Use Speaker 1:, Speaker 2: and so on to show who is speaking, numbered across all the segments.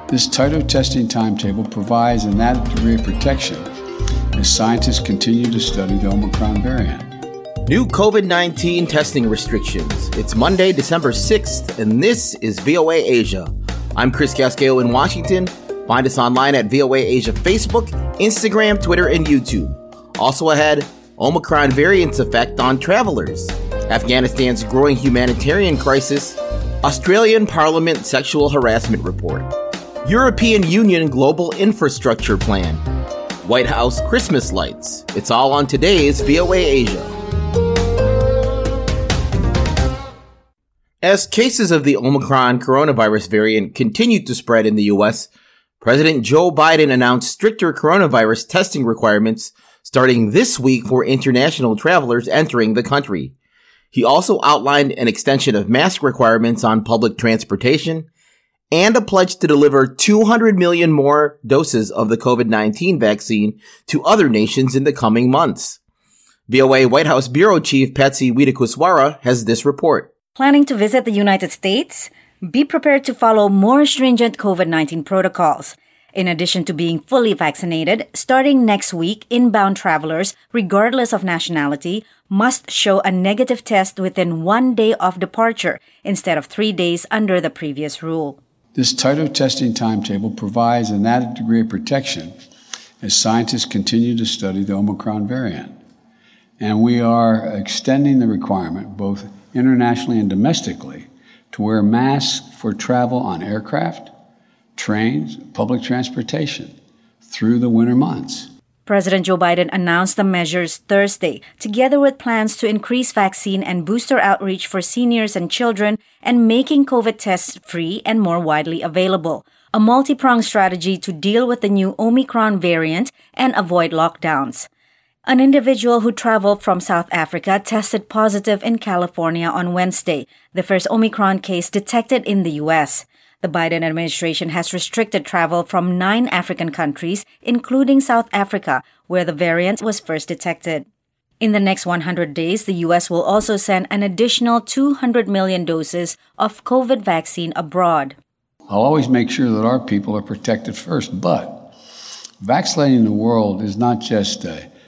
Speaker 1: This tighter testing timetable provides an added degree of protection as scientists continue to study the Omicron variant.
Speaker 2: New COVID-19 testing restrictions. It's Monday, December 6th, and this is VOA Asia. I'm Chris Casquejo in Washington. Find us online at VOA Asia Facebook, Instagram, Twitter, and YouTube. Also ahead, Omicron variant's effect on travelers, Afghanistan's growing humanitarian crisis, Australian Parliament sexual harassment report, European Union global infrastructure plan, White House Christmas lights. It's all on today's VOA Asia. As cases of the Omicron coronavirus variant continue to spread in the U.S., President Joe Biden announced stricter coronavirus testing requirements starting this week for international travelers entering the country. He also outlined an extension of mask requirements on public transportation and a pledge to deliver 200 million more doses of the COVID-19 vaccine to other nations in the coming months. VOA White House Bureau Chief Patsy Widakuswara has this report.
Speaker 3: Planning to visit the United States? Be prepared to follow more stringent COVID-19 protocols. In addition to being fully vaccinated, starting next week, inbound travelers, regardless of nationality, must show a negative test within 1 day of departure instead of 3 days under the previous rule.
Speaker 1: This tighter testing timetable provides an added degree of protection as scientists continue to study the Omicron variant. And we are extending the requirement, both internationally and domestically, to wear masks for travel on aircraft, trains, public transportation through the winter months.
Speaker 3: President Joe Biden announced the measures Thursday, together with plans to increase vaccine and booster outreach for seniors and children and making COVID tests free and more widely available. A multi-pronged strategy to deal with the new Omicron variant and avoid lockdowns. An individual who traveled from South Africa tested positive in California on Wednesday, the first Omicron case detected in the U.S. The Biden administration has restricted travel from 9 African countries, including South Africa, where the variant was first detected. In the next 100 days, the U.S. will also send an additional 200 million doses of COVID vaccine abroad.
Speaker 1: I'll always make sure that our people are protected first, but vaccinating the world is not just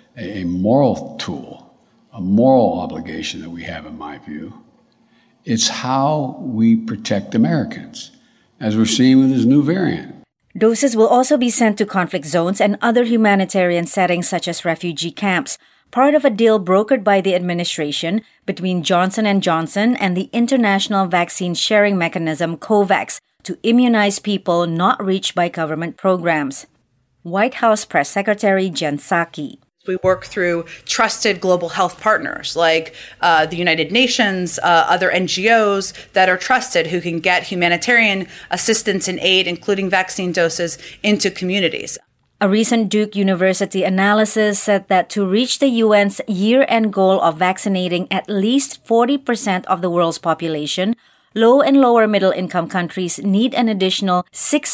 Speaker 1: a moral tool, a moral obligation that we have, in my view. It's how we protect Americans, as we're seeing with this new variant.
Speaker 3: Doses will also be sent to conflict zones and other humanitarian settings such as refugee camps, part of a deal brokered by the administration between Johnson & Johnson and the International Vaccine Sharing Mechanism COVAX to immunize people not reached by government programs. White House Press Secretary Jen Psaki.
Speaker 4: We work through trusted global health partners like the United Nations, other NGOs that are trusted who can get humanitarian assistance and aid, including vaccine doses, into communities.
Speaker 3: A recent Duke University analysis said that to reach the UN's year-end goal of vaccinating at least 40% of the world's population, low and lower middle-income countries need an additional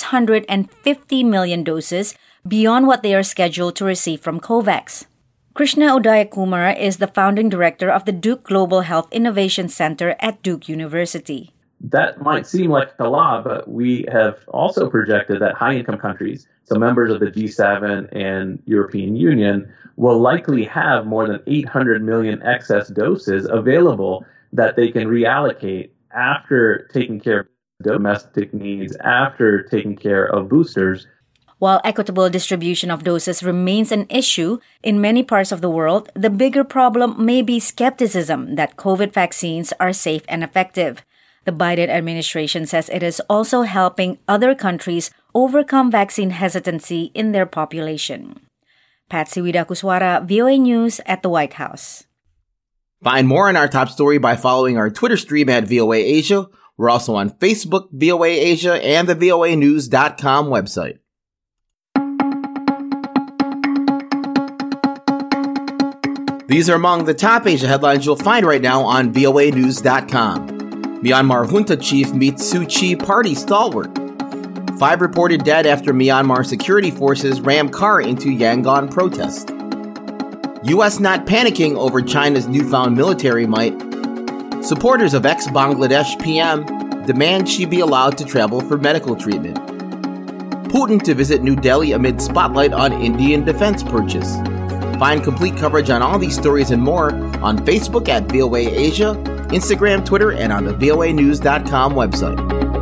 Speaker 3: 650 million doses beyond what they are scheduled to receive from COVAX. Krishna Udayakumar is the founding director of the Duke Global Health Innovation Center at Duke University.
Speaker 5: That might seem like a lot, but we have also projected that high-income countries, so members of the G7 and European Union, will likely have more than 800 million excess doses available that they can reallocate after taking care of domestic needs, after taking care of boosters.
Speaker 3: While equitable distribution of doses remains an issue in many parts of the world, the bigger problem may be skepticism that COVID vaccines are safe and effective. The Biden administration says it is also helping other countries overcome vaccine hesitancy in their population. Patsy Widakuswara, VOA News at the White House.
Speaker 2: Find more on our top story by following our Twitter stream at VOA Asia. We're also on Facebook, VOA Asia, and the voanews.com website. These are among the top Asia headlines you'll find right now on voanews.com. Myanmar junta chief meets Suu Kyi party stalwart. 5 reported dead after Myanmar security forces ram car into Yangon protest. U.S. not panicking over China's newfound military might. Supporters of ex-Bangladesh PM demand she be allowed to travel for medical treatment. Putin to visit New Delhi amid spotlight on Indian defense purchase. Find complete coverage on all these stories and more on Facebook at VOA Asia, Instagram, Twitter, and on the voanews.com website.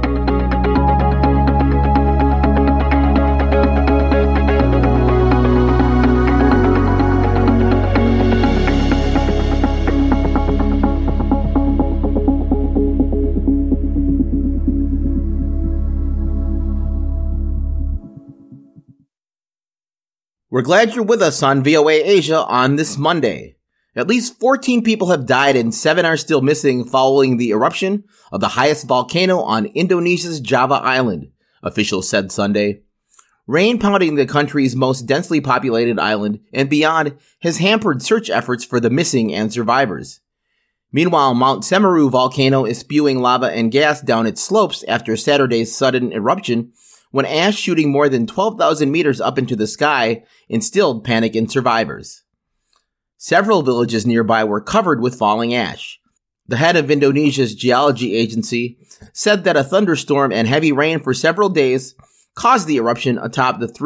Speaker 2: We're glad you're with us on VOA Asia on this Monday. At least 14 people have died and 7 are still missing following the eruption of the highest volcano on Indonesia's Java Island, officials said Sunday. Rain pounding the country's most densely populated island and beyond has hampered search efforts for the missing and survivors. Meanwhile, Mount Semeru volcano is spewing lava and gas down its slopes after Saturday's sudden eruption, when ash shooting more than 12,000 meters up into the sky instilled panic in survivors. Several villages nearby were covered with falling ash. The head of Indonesia's geology agency said that a thunderstorm and heavy rain for several days caused the eruption atop the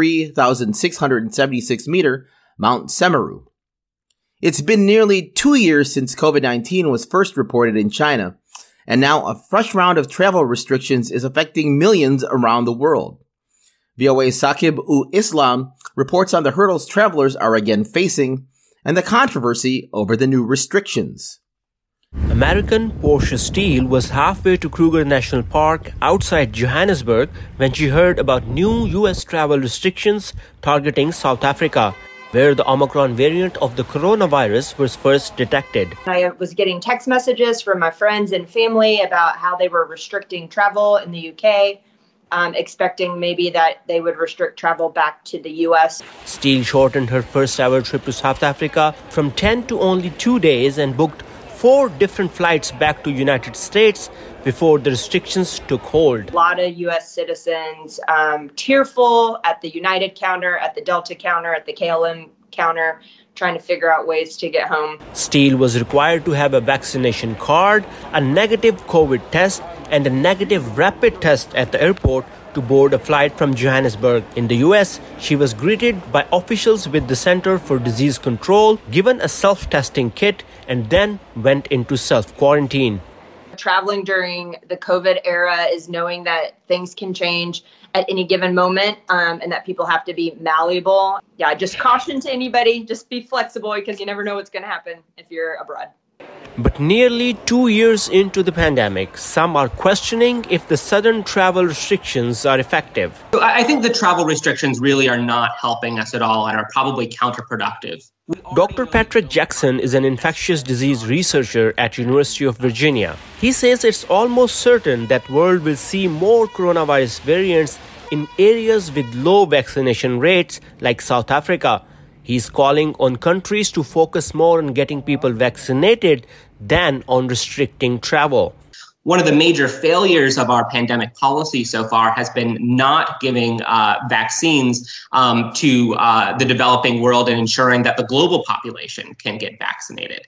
Speaker 2: 3,676-meter Mount Semeru. It's been nearly 2 years since COVID-19 was first reported in China, and now a fresh round of travel restrictions is affecting millions around the world. VOA's Saqib-ul-Islam reports on the hurdles travelers are again facing and the controversy over the new restrictions.
Speaker 6: American Portia Steele was halfway to Kruger National Park outside Johannesburg when she heard about new U.S. travel restrictions targeting South Africa, where the Omicron variant of the coronavirus was first detected.
Speaker 7: I was getting text messages from my friends and family about how they were restricting travel in the UK, expecting maybe that they would restrict travel back to the US.
Speaker 6: Steele shortened her first ever trip to South Africa from 10 to only 2 days and booked 4 different flights back to United States before the restrictions took hold.
Speaker 7: A lot of U.S. citizens tearful at the United counter, at the Delta counter, at the KLM counter, trying to figure out ways to get home.
Speaker 6: Steele was required to have a vaccination card, a negative COVID test, and a negative rapid test at the airport to board a flight from Johannesburg. In the U.S., she was greeted by officials with the Center for Disease Control, given a self-testing kit, and then went into self-quarantine.
Speaker 7: Traveling during the COVID era is knowing that things can change at any given moment, and that people have to be malleable. Yeah, just caution to anybody, just be flexible because you never know what's going to happen if you're abroad.
Speaker 6: But nearly 2 years into the pandemic, some are questioning if the sudden travel restrictions are effective.
Speaker 8: I think the travel restrictions really are not helping us at all and are probably counterproductive.
Speaker 6: Dr. Patrick Jackson is an infectious disease researcher at University of Virginia. He says it's almost certain that world will see more coronavirus variants in areas with low vaccination rates like South Africa. He's calling on countries to focus more on getting people vaccinated than on restricting travel.
Speaker 8: One of the major failures of our pandemic policy so far has been not giving vaccines to the developing world and ensuring that the global population can get vaccinated.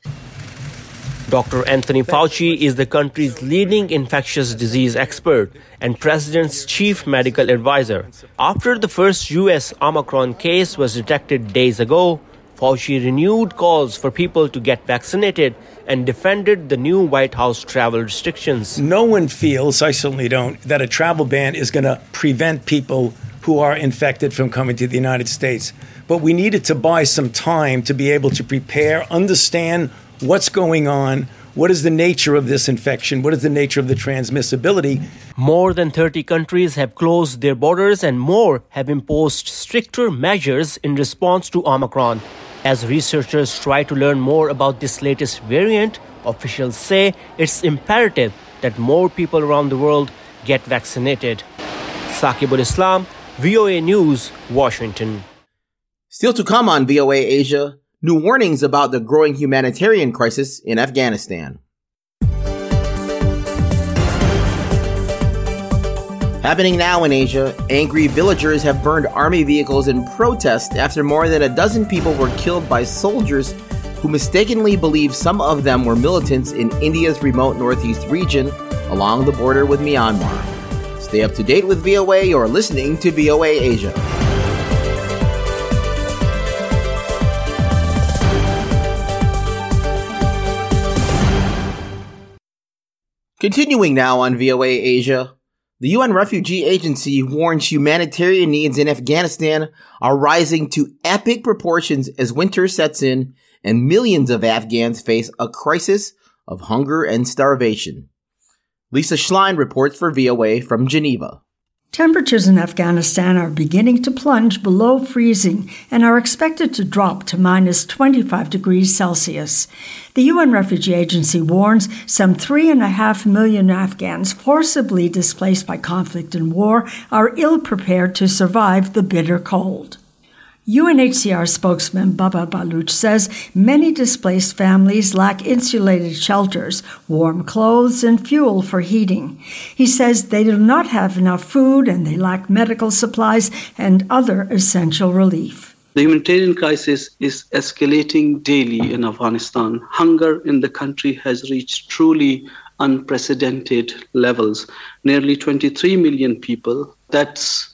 Speaker 6: Dr. Anthony Fauci is the country's leading infectious disease expert and president's chief medical advisor. After the first U.S. Omicron case was detected days ago, Fauci renewed calls for people to get vaccinated and defended the new White House travel restrictions.
Speaker 9: No one feels, I certainly don't, that a travel ban is going to prevent people who are infected from coming to the United States. But we needed to buy some time to be able to prepare, understand what's going on, what is the nature of this infection, what is the nature of the transmissibility.
Speaker 6: More than 30 countries have closed their borders and more have imposed stricter measures in response to Omicron. As researchers try to learn more about this latest variant, officials say it's imperative that more people around the world get vaccinated. Saqib-ul-Islam, VOA News, Washington.
Speaker 2: Still to come on VOA Asia, new warnings about the growing humanitarian crisis in Afghanistan. Happening now in Asia, angry villagers have burned army vehicles in protest after more than a dozen people were killed by soldiers who mistakenly believed some of them were militants in India's remote northeast region along the border with Myanmar. Stay up to date with VOA. You're listening to VOA Asia. Continuing now on VOA Asia, the UN Refugee Agency warns humanitarian needs in Afghanistan are rising to epic proportions as winter sets in and millions of Afghans face a crisis of hunger and starvation. Lisa Schlein reports for VOA from Geneva.
Speaker 10: Temperatures in Afghanistan are beginning to plunge below freezing and are expected to drop to minus 25 degrees Celsius. The UN Refugee Agency warns some 3.5 million Afghans forcibly displaced by conflict and war are ill-prepared to survive the bitter cold. UNHCR spokesman Baba Baloch says many displaced families lack insulated shelters, warm clothes, and fuel for heating. He says they do not have enough food and they lack medical supplies and other essential relief.
Speaker 11: The humanitarian crisis is escalating daily in Afghanistan. Hunger in the country has reached truly unprecedented levels. Nearly 23 million people, that's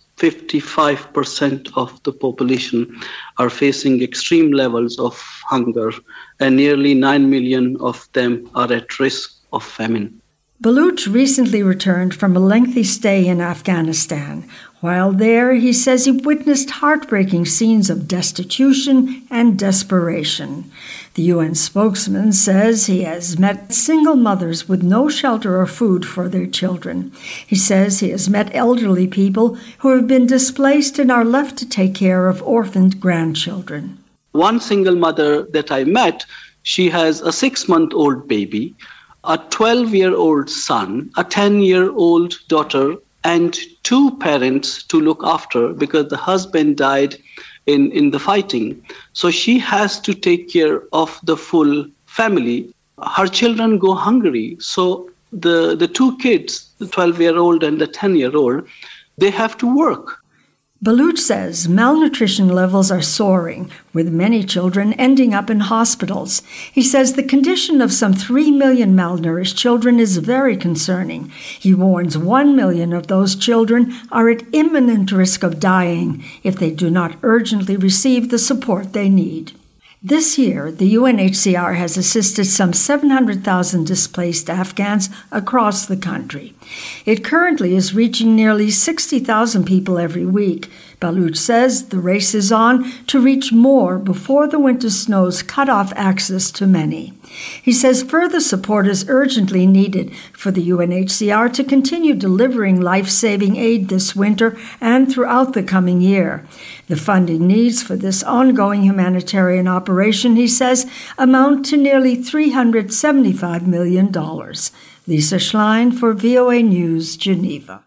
Speaker 11: 55% of the population, are facing extreme levels of hunger, and nearly 9 million of them are at risk of famine.
Speaker 10: Baloch recently returned from a lengthy stay in Afghanistan. While there, he says he witnessed heartbreaking scenes of destitution and desperation. The UN spokesman says he has met single mothers with no shelter or food for their children. He says he has met elderly people who have been displaced and are left to take care of orphaned grandchildren.
Speaker 11: One single mother that I met, she has a 6-month-old baby, a 12-year-old son, a 10-year-old daughter, and 2 parents to look after because the husband died in the fighting. So she has to take care of the full family. Her children go hungry. So the 2 kids, the 12-year-old and the 10-year-old, they have to work.
Speaker 10: Baloch says malnutrition levels are soaring, with many children ending up in hospitals. He says the condition of some 3 million malnourished children is very concerning. He warns 1 million of those children are at imminent risk of dying if they do not urgently receive the support they need. This year, the UNHCR has assisted some 700,000 displaced Afghans across the country. It currently is reaching nearly 60,000 people every week. Baloch says the race is on to reach more before the winter snows cut off access to many. He says further support is urgently needed for the UNHCR to continue delivering life-saving aid this winter and throughout the coming year. The funding needs for this ongoing humanitarian operation, he says, amount to nearly $375 million. Lisa Schlein for VOA News, Geneva.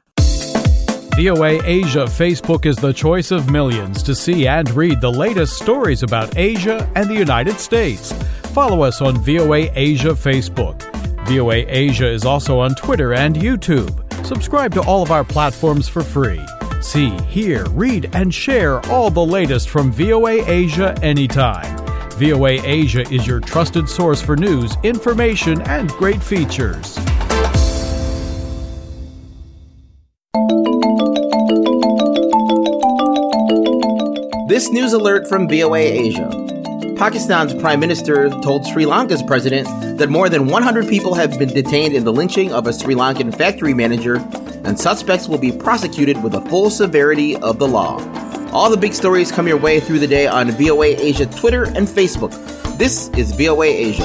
Speaker 12: VOA Asia Facebook is the choice of millions to see and read the latest stories about Asia and the United States. Follow us on VOA Asia Facebook. VOA Asia is also on Twitter and YouTube. Subscribe to all of our platforms for free. See, hear, read, and share all the latest from VOA Asia anytime. VOA Asia is your trusted source for news, information, and great features.
Speaker 2: This news alert from VOA Asia. Pakistan's Prime Minister told Sri Lanka's president that more than 100 people have been detained in the lynching of a Sri Lankan factory manager, and suspects will be prosecuted with the full severity of the law. All the big stories come your way through the day on VOA Asia Twitter and Facebook. This is VOA Asia.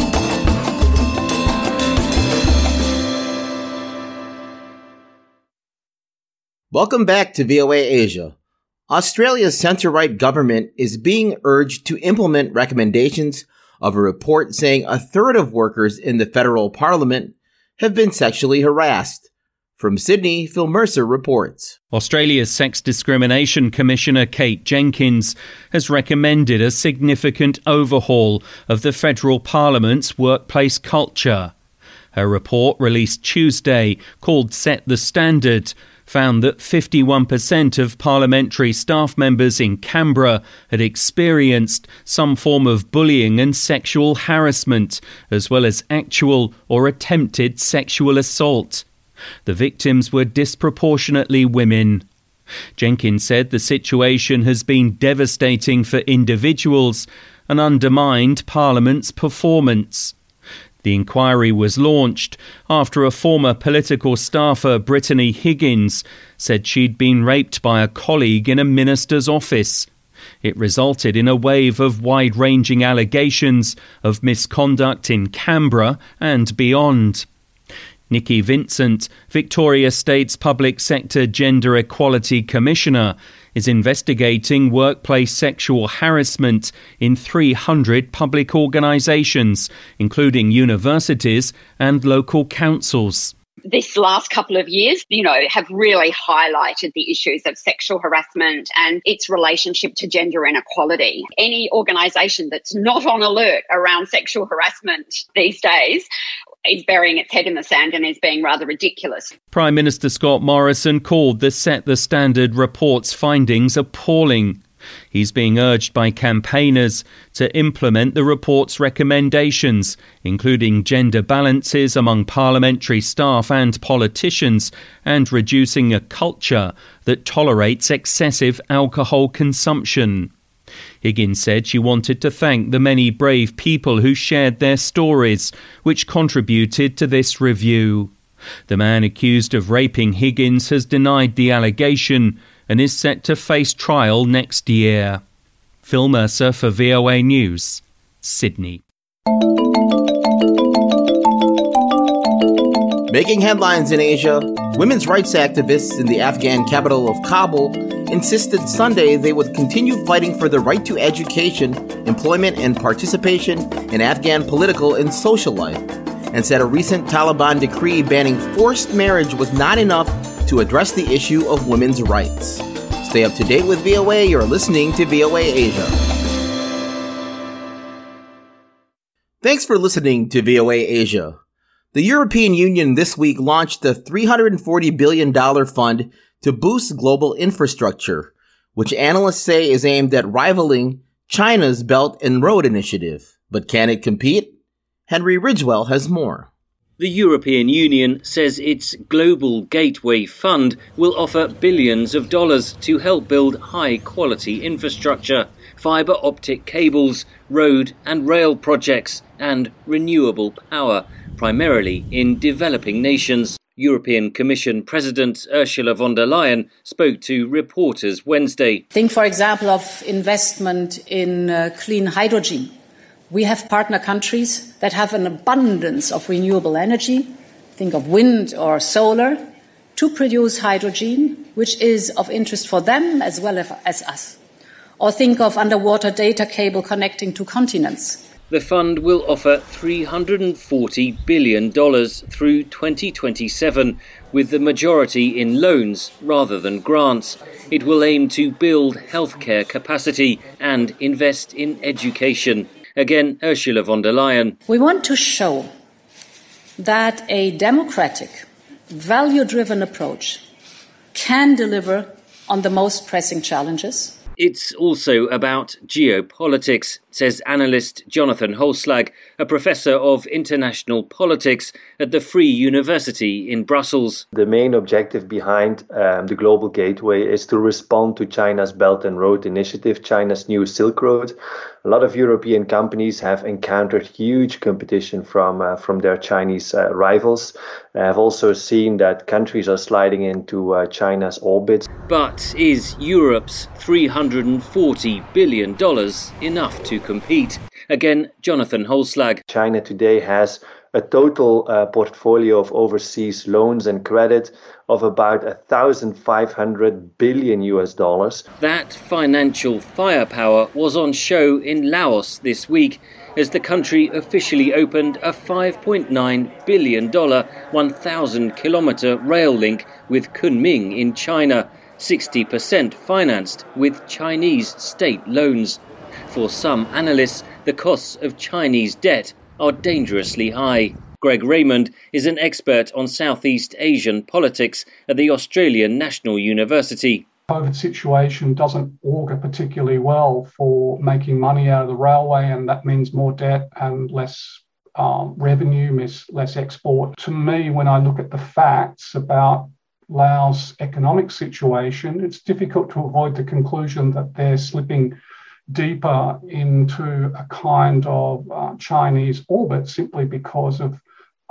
Speaker 2: Welcome back to VOA Asia. Australia's centre-right government is being urged to implement recommendations of a report saying a third of workers in the federal parliament have been sexually harassed. From Sydney, Phil Mercer reports.
Speaker 13: Australia's Sex Discrimination Commissioner Kate Jenkins has recommended a significant overhaul of the federal parliament's workplace culture. Her report, released Tuesday, called Set the Standard, found that 51% of parliamentary staff members in Canberra had experienced some form of bullying and sexual harassment, as well as actual or attempted sexual assault. The victims were disproportionately women. Jenkins said the situation has been devastating for individuals and undermined Parliament's performance. The inquiry was launched after a former political staffer, Brittany Higgins, said she'd been raped by a colleague in a minister's office. It resulted in a wave of wide-ranging allegations of misconduct in Canberra and beyond. Nikki Vincent, Victoria State's Public Sector Gender Equality Commissioner, is investigating workplace sexual harassment in 300 public organisations, including universities and local councils.
Speaker 14: This last couple of years, have really highlighted the issues of sexual harassment and its relationship to gender inequality. Any organisation that's not on alert around sexual harassment these days is burying its head in the sand and is being rather ridiculous.
Speaker 13: Prime Minister Scott Morrison called the Set the Standard report's findings appalling. He's being urged by campaigners to implement the report's recommendations, including gender balances among parliamentary staff and politicians, and reducing a culture that tolerates excessive alcohol consumption. Higgins said she wanted to thank the many brave people who shared their stories, which contributed to this review. The man accused of raping Higgins has denied the allegation and is set to face trial next year. Phil Mercer for VOA News, Sydney.
Speaker 2: Making headlines in Asia, women's rights activists in the Afghan capital of Kabul insisted Sunday they would continue fighting for the right to education, employment, and participation in Afghan political and social life, and said a recent Taliban decree banning forced marriage was not enough to address the issue of women's rights. Stay up to date with VOA. You're listening to VOA Asia. Thanks for listening to VOA Asia. The European Union this week launched a $340 billion fund to boost global infrastructure, which analysts say is aimed at rivaling China's Belt and Road Initiative. But can it compete? Henry Ridgewell has more.
Speaker 15: The European Union says its Global Gateway Fund will offer billions of dollars to help build high-quality infrastructure, fibre optic cables, road and rail projects, and renewable power, primarily in developing nations. European Commission President Ursula von der Leyen spoke to reporters Wednesday.
Speaker 16: Think, for example, of investment in clean hydrogen. We have partner countries that have an abundance of renewable energy, think of wind or solar, to produce hydrogen, which is of interest for them as well as us. Or think of underwater data cable connecting two continents.
Speaker 15: The fund will offer $340 billion through 2027, with the majority in loans rather than grants. It will aim to build healthcare capacity and invest in education. Again, Ursula von der Leyen.
Speaker 16: We want to show that a democratic, value-driven approach can deliver on the most pressing challenges.
Speaker 15: It's also about geopolitics, says analyst Jonathan Holslag, a professor of international politics at the Free University in Brussels.
Speaker 17: The main objective behind the Global Gateway is to respond to China's Belt and Road Initiative, China's new Silk Road. A lot of European companies have encountered huge competition from their Chinese rivals. I've also seen that countries are sliding into China's orbit.
Speaker 15: But is Europe's $340 billion enough to compete? Again, Jonathan Holslag.
Speaker 17: China today has a total portfolio of overseas loans and credit of about $1,500 billion.
Speaker 15: That financial firepower was on show in Laos this week as the country officially opened a $5.9 billion 1,000-kilometre rail link with Kunming in China, 60% financed with Chinese state loans. For some analysts, the costs of Chinese debt are dangerously high. Greg Raymond is an expert on Southeast Asian politics at the Australian National University.
Speaker 18: The COVID situation doesn't augur particularly well for making money out of the railway, and that means more debt and less revenue, less export. To me, when I look at the facts about Laos' economic situation, it's difficult to avoid the conclusion that they're slipping deeper into a kind of Chinese orbit simply because of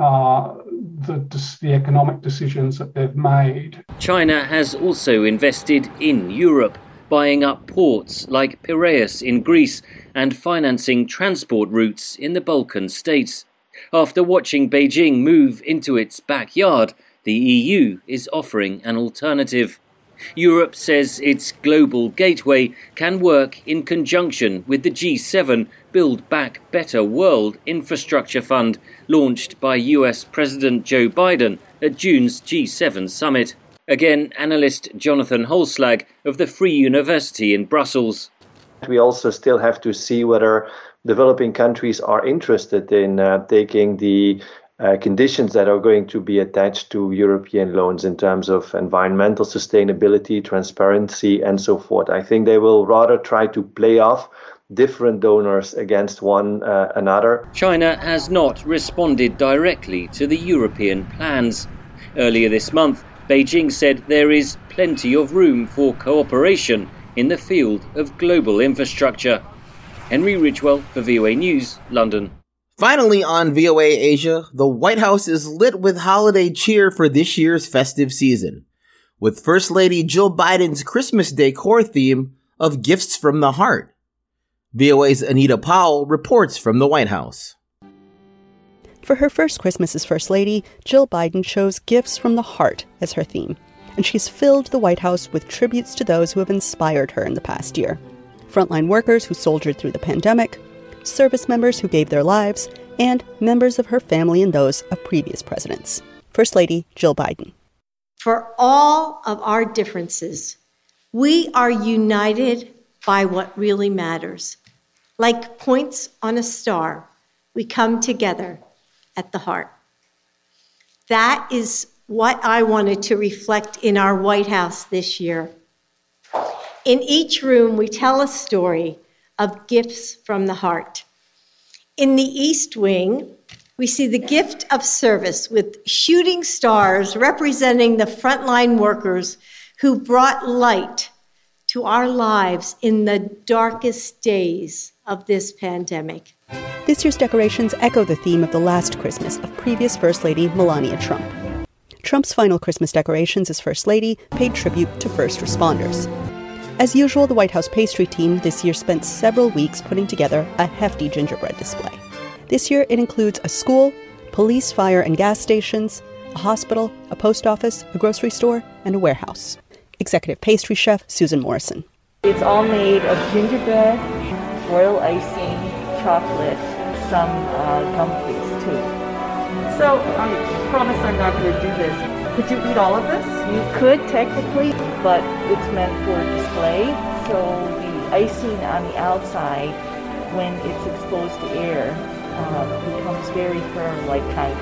Speaker 18: the economic decisions that they've made.
Speaker 15: China has also invested in Europe, buying up ports like Piraeus in Greece and financing transport routes in the Balkan states. After watching Beijing move into its backyard, the EU is offering an alternative. Europe says its global gateway can work in conjunction with the G7 Build Back Better World Infrastructure Fund, launched by US President Joe Biden at June's G7 summit. Again, analyst Jonathan Holslag of the Free University in Brussels.
Speaker 17: We also still have to see whether developing countries are interested in taking the conditions that are going to be attached to European loans in terms of environmental sustainability, transparency, and so forth. I think they will rather try to play off different donors against one another.
Speaker 15: China has not responded directly to the European plans. Earlier this month, Beijing said there is plenty of room for cooperation in the field of global infrastructure. Henry Ridgewell for VOA News, London.
Speaker 2: Finally on VOA Asia, the White House is lit with holiday cheer for this year's festive season, with First Lady Jill Biden's Christmas decor theme of Gifts from the Heart. VOA's Anita Powell reports from the White House.
Speaker 19: For her first Christmas as First Lady, Jill Biden chose Gifts from the Heart as her theme, and she's filled the White House with tributes to those who have inspired her in the past year. Frontline workers who soldiered through the pandemic, service members who gave their lives, and members of her family and those of previous presidents. First Lady Jill Biden.
Speaker 20: For all of our differences, we are united by what really matters. Like points on a star, we come together at the heart. That is what I wanted to reflect in our White House this year. In each room, we tell a story of gifts from the heart. In the East Wing, we see the gift of service with shooting stars representing the frontline workers who brought light to our lives in the darkest days of this pandemic.
Speaker 19: This year's decorations echo the theme of the last Christmas of previous First Lady Melania Trump. Trump's final Christmas decorations as First Lady paid tribute to first responders. As usual, the White House pastry team this year spent several weeks putting together a hefty gingerbread display. This year, it includes a school, police, fire, and gas stations, a hospital, a post office, a grocery store, and a warehouse. Executive pastry chef Susan Morrison.
Speaker 21: It's all made of gingerbread, royal icing, chocolate, some gummies too. So I promise I'm not going to do this. Could you eat all of this? You could technically, but it's meant for display. So the icing on the outside, when it's exposed to air, becomes very firm like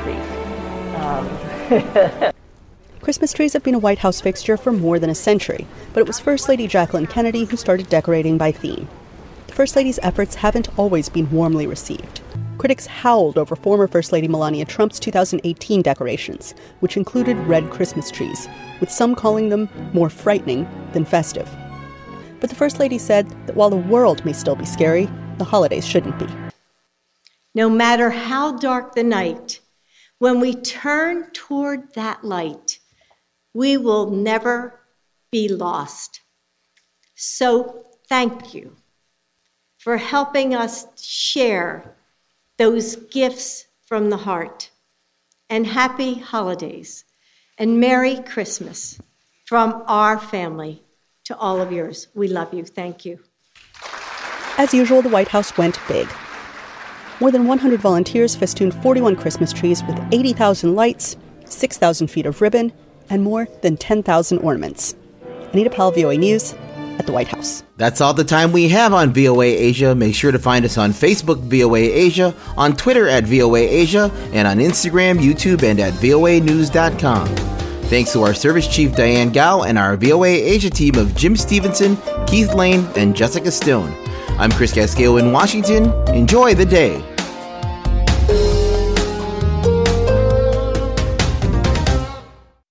Speaker 21: concrete.
Speaker 19: Christmas trees have been a White House fixture for more than a century, but it was First Lady Jacqueline Kennedy who started decorating by theme. The First Lady's efforts haven't always been warmly received. Critics howled over former First Lady Melania Trump's 2018 decorations, which included red Christmas trees, with some calling them more frightening than festive. But the First Lady said that while the world may still be scary, the holidays shouldn't be.
Speaker 20: No matter how dark the night, when we turn toward that light, we will never be lost. So thank you for helping us share those gifts from the heart. And happy holidays and Merry Christmas from our family to all of yours. We love you. Thank you.
Speaker 19: As usual, the White House went big. More than 100 volunteers festooned 41 Christmas trees with 80,000 lights, 6,000 feet of ribbon, and more than 10,000 ornaments. Anita Powell, VOA News, at the White House.
Speaker 2: That's all the time we have on VOA Asia. Make sure to find us on Facebook, VOA Asia, on Twitter at VOA Asia, and on Instagram, YouTube, and at voanews.com. Thanks to our service chief, Diane Gao, and our VOA Asia team of Jim Stevenson, Keith Lane, and Jessica Stone. I'm Chris Cascale in Washington. Enjoy the day.